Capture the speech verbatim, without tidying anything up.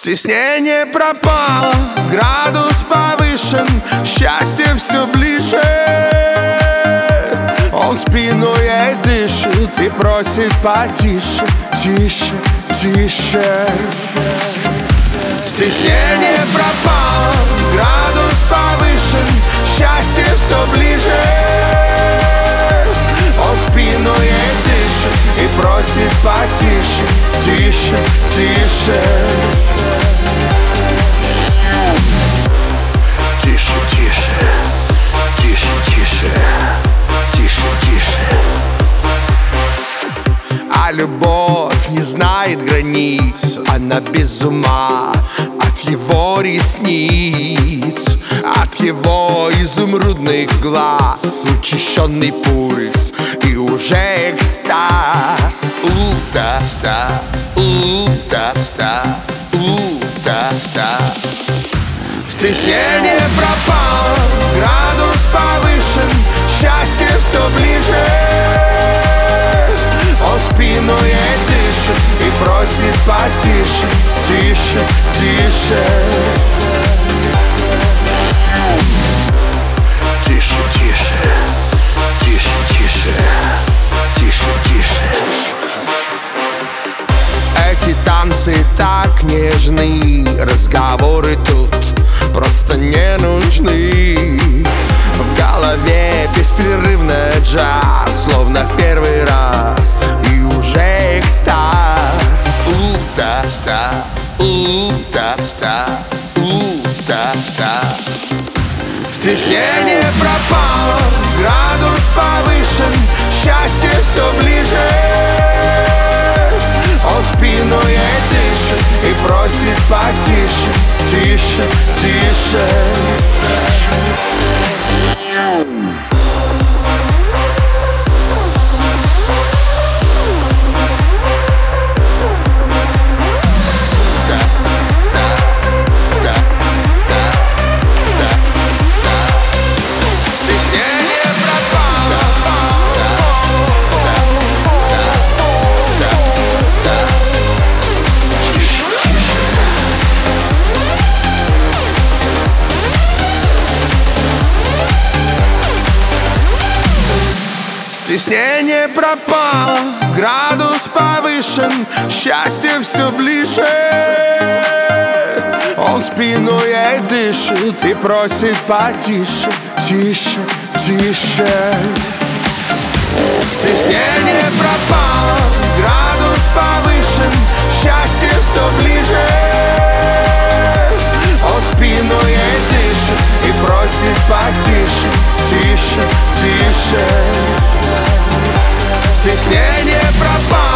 Стеснение пропало, градус повышен, счастье все ближе. Он спину ей дышит и просит потише, тише, тише. Стеснение пропало, градус повышен, счастье все ближе. Он спину ей дышит и просит потише, тише, тише. Тише, тише, тише, тише, тише, тише. А любовь не знает границ, она без ума от его ресниц, от его изумрудных глаз, учащенный пульс и уже экстаз. У-та-стаз, у-та-стаз, у-та-стаз. Стеснение пропало, градус повышен, счастье все ближе. Он спину ей дышит и просит потише, тише, тише. Тише, тише, тише, тише, тише, тише. Эти танцы так нежны, разговоры тут просто не нужны. В голове беспрерывно джаз, словно в первый раз, и уже экстаз. У-та-стаз, у-та-стаз, у-та-стаз. Стеснение пропало, градус повышен, счастье все ближе. Он спину ей дышит и просит потише, тише, тише. Стеснение пропало, градус повышен, счастье все ближе. Он спину ей дышит и просит потише, тише, тише. Стеснение пропало, градус повышен, счастье все ближе. Он спину ей дышит и просит потише, тише, тише. Стеснение пропало.